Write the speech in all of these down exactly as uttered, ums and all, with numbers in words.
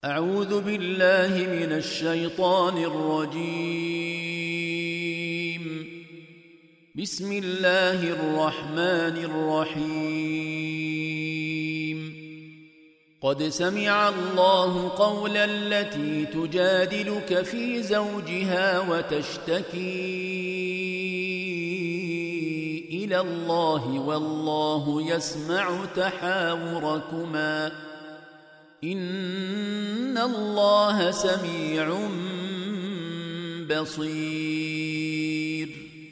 أعوذ بالله من الشيطان الرجيم. بسم الله الرحمن الرحيم. قد سمع الله قول التي تجادلك في زوجها وتشتكي إلى الله والله يسمع تحاوركما إن الله سميع بصير.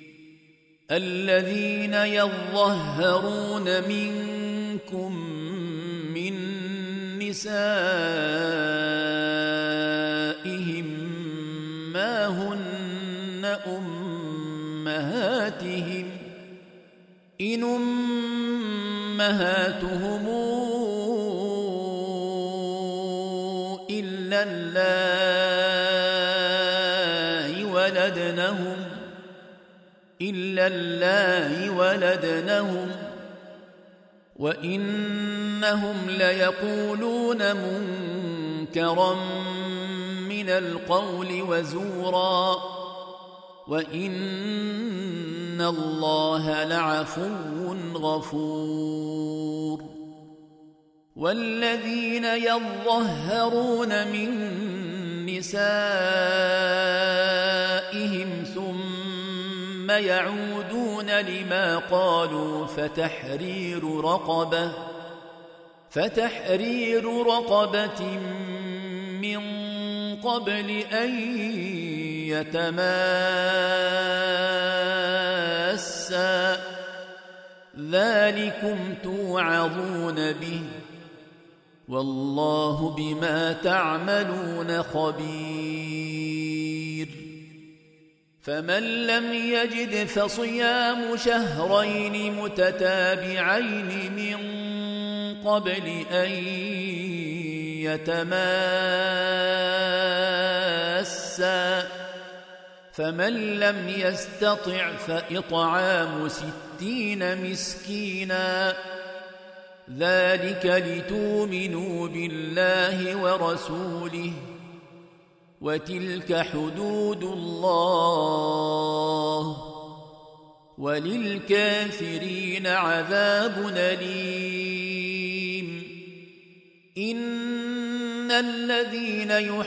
الذين يظهرون منكم من نسائهم ما هن أمهاتهم إن أمهاتهم إلا اللائي ولدنهم إلا اللائي ولدنهم وإنهم ليقولون منكرا من القول وزورا وإن الله لعفو غفور. والذين يظهرون من نسائهم ثم يعودون لما قالوا فتحرير رقبة فتحرير رقبة من قبل أن يتماسا ذلكم توعظون به والله بما تعملون خبير. فمن لم يجد فصيام شهرين متتابعين من قبل أن يتماسا فمن لم يستطع فإطعام ستين مسكينا ذلك لتؤمنوا بالله ورسوله وتلك حدود الله وللكافرين عذاب أليم. إن الذين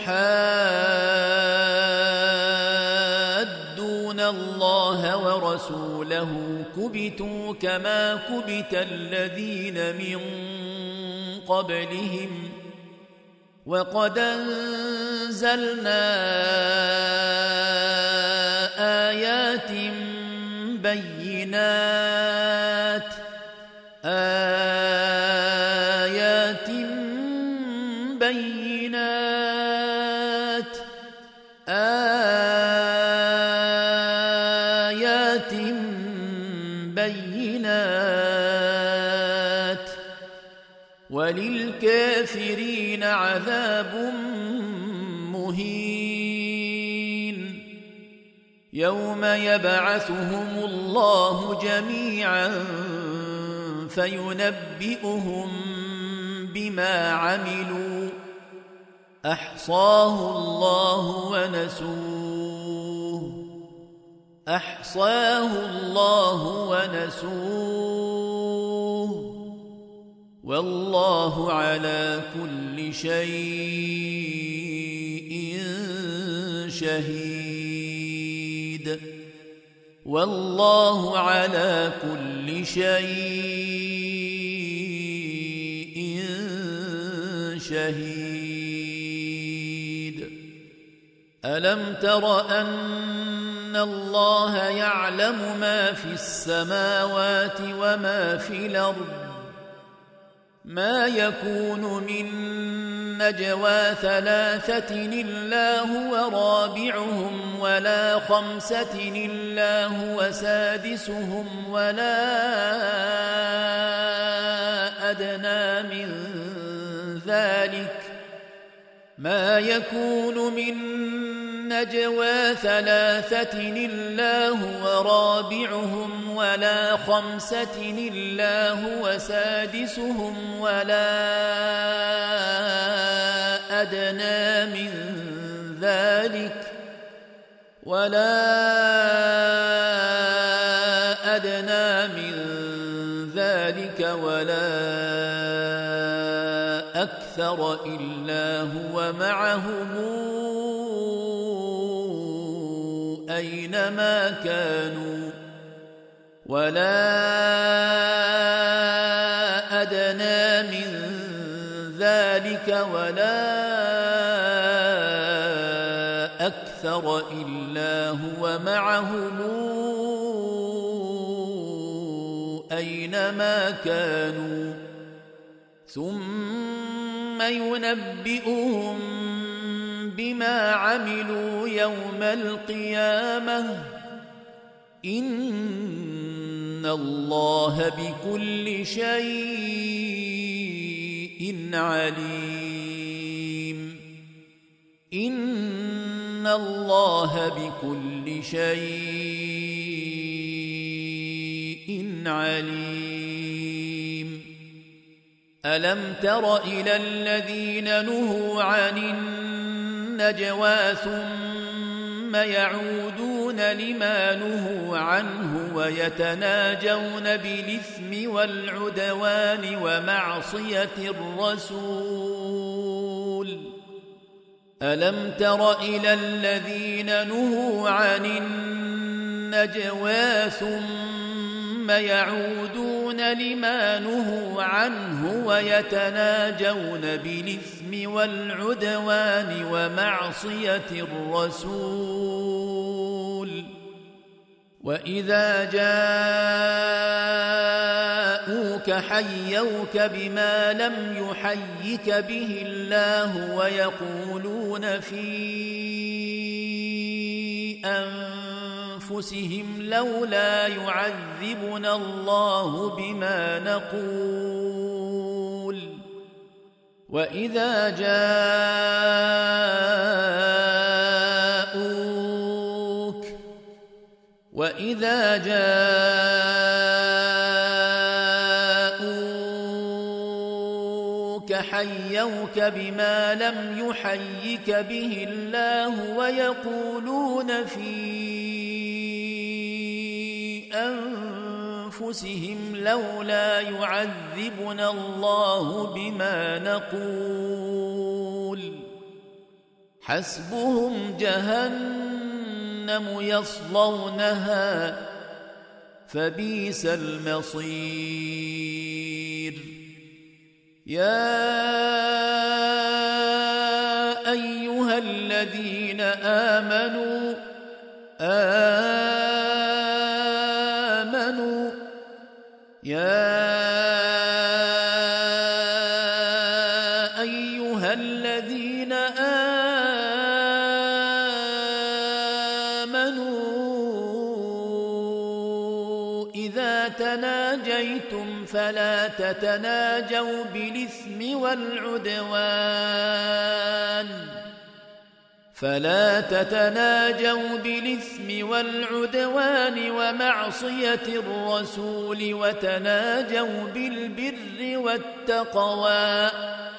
يحادون الله ورسوله كبتوا كما كبت الذين من قبلهم وقد أنزلنا آيات بينات آيات بينات آيات بينات وللكافرين عذاب مهين. يوم يبعثهم الله جميعا فينبئهم بما عملوا أحصاه الله ونسوه أحصاه الله ونسوه والله على كل شيء شهيد. والله على كل شيء شهيد. ألم تر أن الله يعلم ما في السماوات وما في الأرض ما يكون من نجوى ثلاثة إلا هو رابعهم ولا خمسة إلا هو سادسهم ولا أدنى من ذلك ما يكون من نجوى ثلاثة إلا هو رابعهم ولا خمسة إلا هو سادسهم ولا أدنى من ذلك ولا أدنى من ذلك ولا أكثر إلا هو معهم أينما كانوا ولا أدنى من ذلك ولا أكثر إلا هو معهم أينما كانوا ثم ينبئهم بما عملوا يوم القيامة إن الله بكل شيء عليم إن الله بكل شيء عليم ألم تر إلى الذين نهوا عن النجوى ثم يعودون لما نهوا عنه ويتناجون بالإثم والعدوان ومعصية الرسول ألم تر إلى الذين نهوا عن النجوى ثم يعودون لما نهوا عنه ويتناجون بالإثم والعدوان ومعصية الرسول وإذا جاءوك حيوك بما لم يحيك به الله ويقولون في أنفسهم لولا يعذبنا الله بما نقول وإذا جاءوك وإذا جاءوك حيوك بما لم يحيك به الله ويقولون في أنفسهم لولا يعذبنا الله بما نقول حسبهم جهنم يصلونها فبئس المصير يا أيها الذين آمنوا آمنوا يا أيها الذين آمنوا إذا تناجيتم فلا تتناجوا بالإثم والعدوان فلا تتناجوا بالإثم والعدوان ومعصية الرسول وتناجوا بالبر والتقوى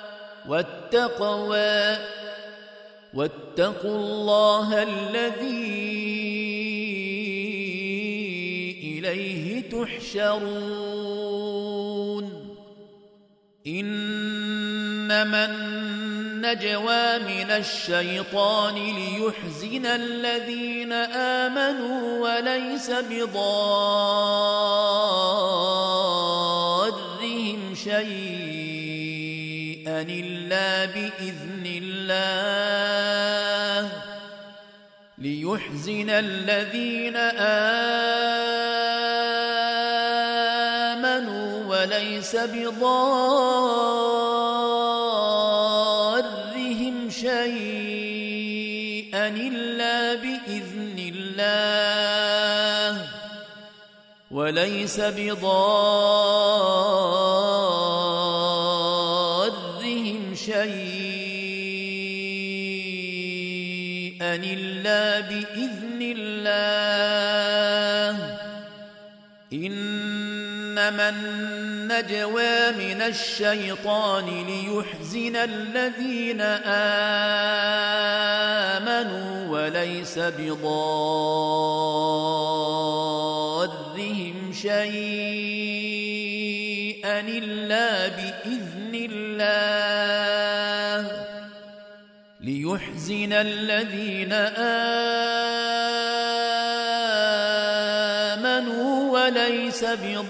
والتقوى واتقوا الله الذي إليه تحشرون إنما النجوى من الشيطان ليحزن الذين آمنوا وليس بضارهم شيئا إلا بإذن الله ليحزن الذين آمنوا وليس بضارهم شيئا إلا بإذن الله وليس بضارهم شيئا إلا بإذن الله إن إنما النجوى من الشيطان ليحزن الذين آمنوا وليس بضارهم شيئا إلا بإذن الله ليحزن الذين آمنوا وليس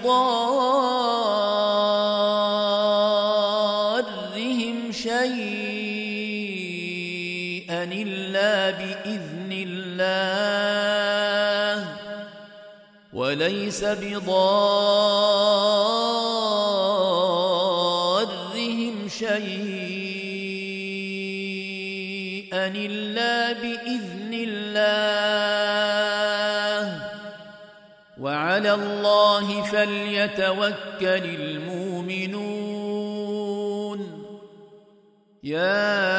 بضارهم شيئا إلا بإذن الله وليس بضارهم شيئا إلا بإذن الله وعلى الله فليتوكل المؤمنون يا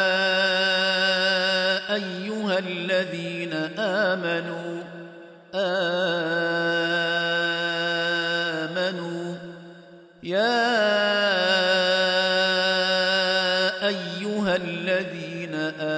أيها الذين آمنوا آمنوا يا أيها الذين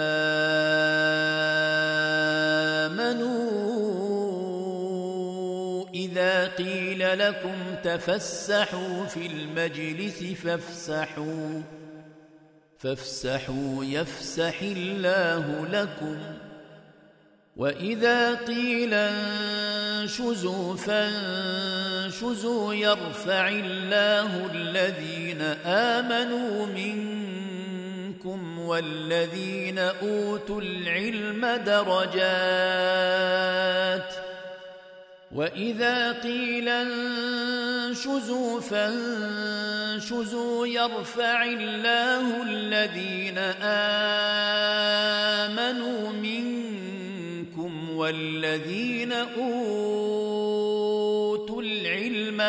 آمنوا إذا قيل لكم تفسحوا في المجلس فافسحوا فافسحوا يفسح الله لكم وإذا قيل انشزوا فانشزوا يرفع الله الذين آمنوا منكم والذين أوتوا العلم درجات وإذا قيل انشزوا فانشزوا يرفع الله الذين آمنوا منكم والذين أوتوا العلم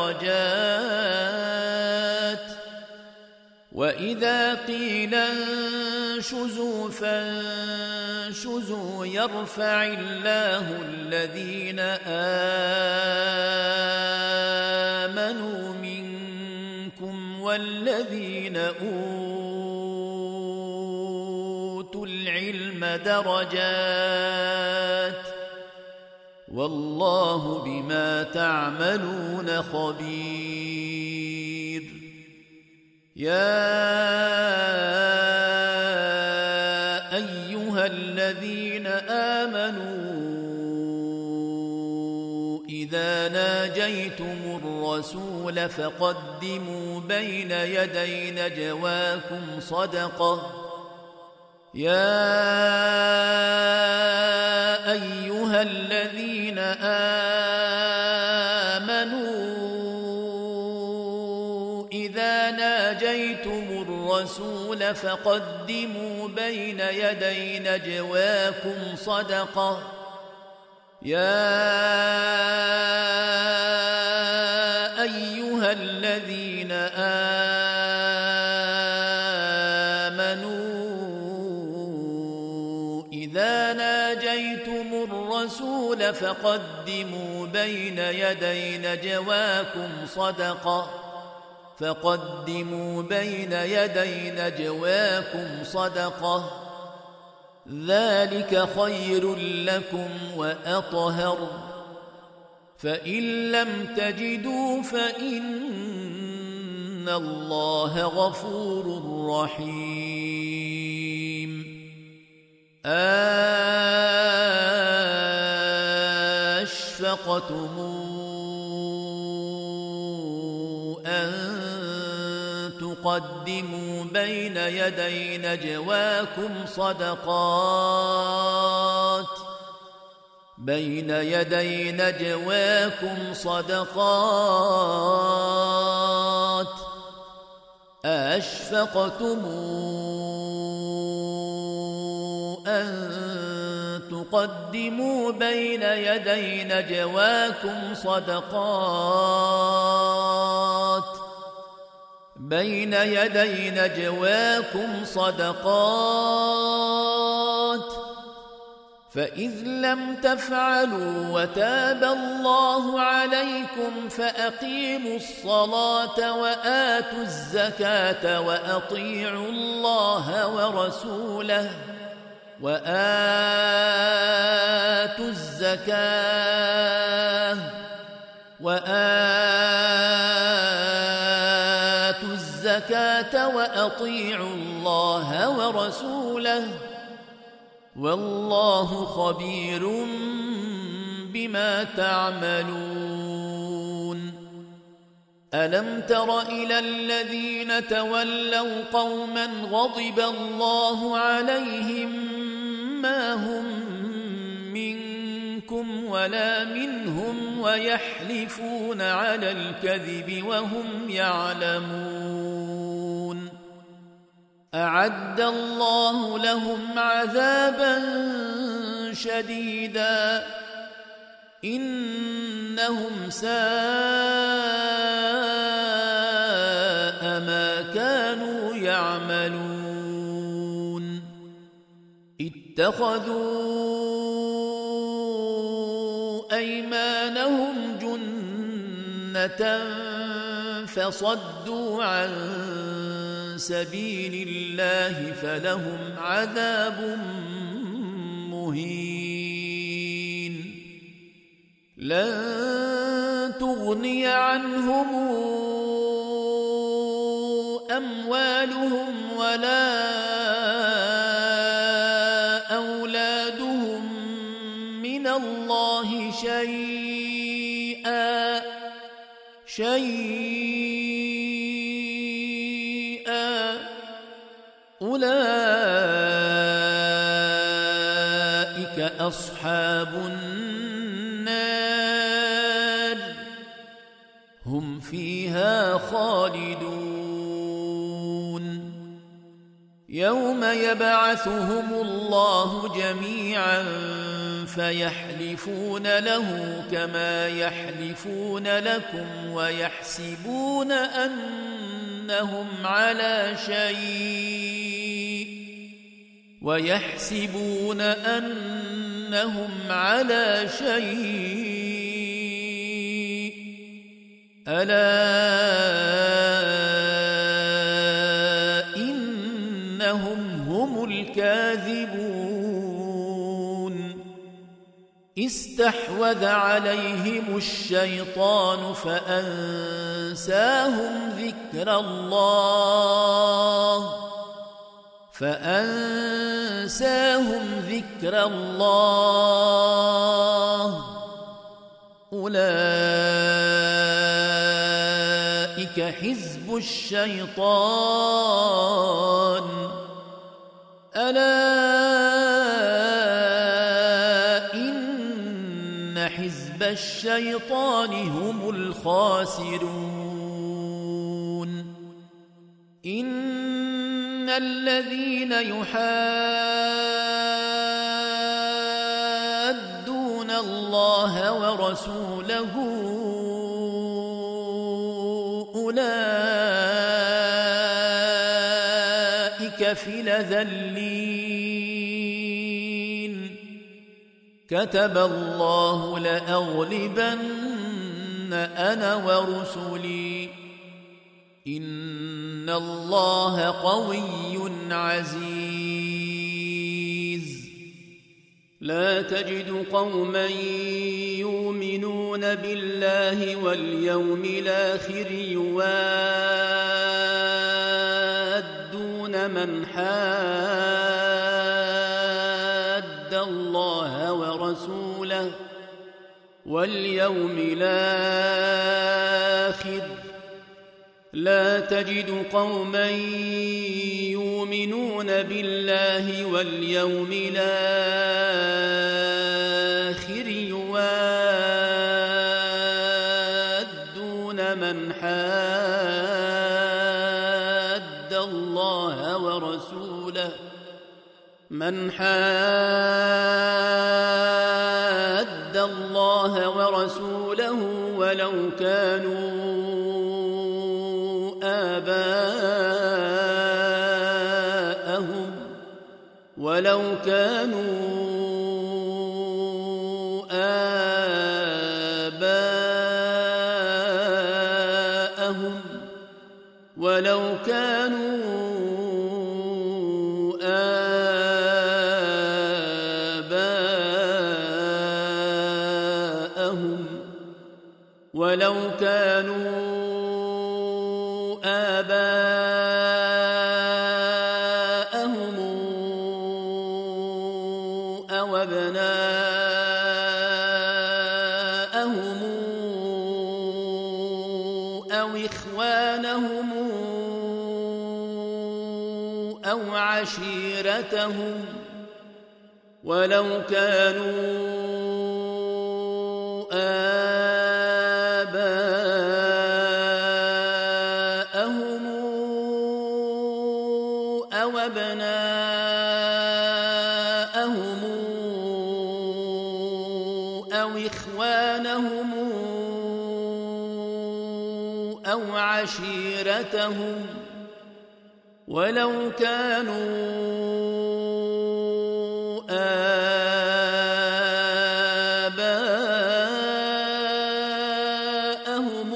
درجات وإذا قيل انشزوا فانشزوا يرفع الله الذين آمنوا منكم والذين أوتوا العلم درجات والله بما تعملون خبير يا أيها الذين آمنوا إذا ناجيتم الرسول فقدموا بين يدي نجواكم صدقة يا أيها الذين آمنوا إذا ناجيتم الرسول فقدموا بين يدي نجواكم صدقة يا أيها الذين آمنوا إذا ناجيتم الرسول فقدموا بين يدي نجواكم صدقة فقدموا بين يدي نجواكم صدقة ذلك خير لكم وأطهر فإن لم تجدوا فإن الله غفور رحيم أشفقتم أن تقدموا بين يدي نجواكم صدقات بين يدي نجواكم صدقات أشفقتم أن تقدموا بين يدي نجواكم صدقات بين يدي نجواكم صدقات فإذ لم تفعلوا وتاب الله عليكم فأقيموا الصلاة وآتوا الزكاة وأطيعوا الله ورسوله وآتوا الزكاة وآتوا الزكاة وأطيعوا الله ورسوله والله خبير بما تعملون. ألم تر إلى الذين تولوا قوما غضب الله عليهم ما هم منكم ولا منهم ويحلفون على الكذب وهم يعلمون أعد الله لهم عذابا شديدا إنهم ساء ما كانوا يعملون اتخذوا أيمانهم جنة فصدوا عن سبيل الله فلهم عذاب مهين لن تغني عنهم أموالهم ولا أولادهم من الله شيئا شيئا أولئك أصحاب النار هم فيها خالدون يوم يبعثهم الله جميعا فيحلفون له كما يحلفون لكم ويحسبون أنهم على شيء ويحسبون أنهم على شيء ألا إنهم هم الكاذبون استحوذ عليهم الشيطان فأنساهم ذكر الله فأنساهم ذكر الله أولئك حزب الشيطان ألا إن حزب الشيطان هم الخاسرون إن الذين يحادون الله ورسوله أولئك في الأذلين كتب الله لأغلبن أنا ورسلي إن الله قوي عزيز لا تجد قوما يؤمنون بالله واليوم الآخر يوادون من حاد الله ورسوله واليوم الآخر لا تجد قوما يؤمنون بالله واليوم الآخر يوادون من حاد الله ورسوله من حاد الله ورسوله ولو كانوا آباءهم ولو كانوا آباءهم ولو كانوا آباءهم ولو كانوا آباءهم أو أبناءهم أو إخوانهم أو عشيرتهم ولو كانوا آباءهم أو أبناءهم أو إخوانهم أو عشيرتهم ولو كانوا آباءهم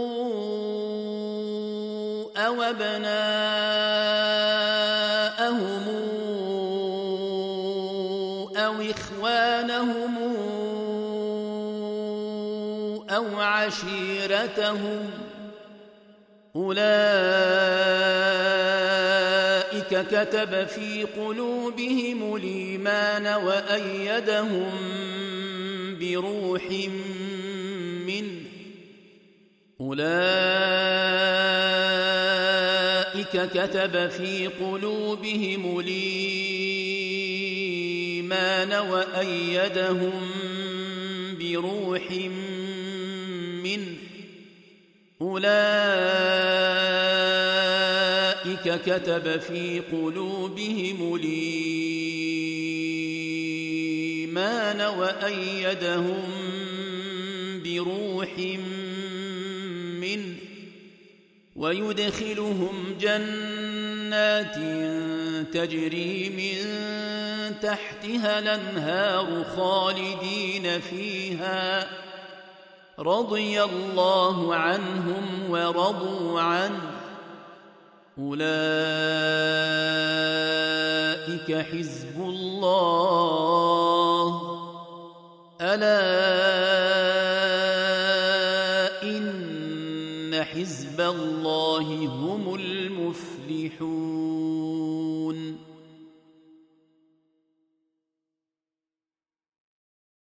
أو أبناءهم أو إخوانهم أو عشيرتهم أولئك كتب في قلوبهم الإيمان وأيدهم بروح منه أولئك كتب في قلوبهم الإيمان وأيدهم بروح منه أولئك كتب في قلوبهم الإيمان وأيدهم بروح منه ويدخلهم جنات تجري من تحتها الأنهار خالدين فيها رضي الله عنهم ورضوا عنه أولئك حزب الله ألا إن حزب الله هم المفلحون.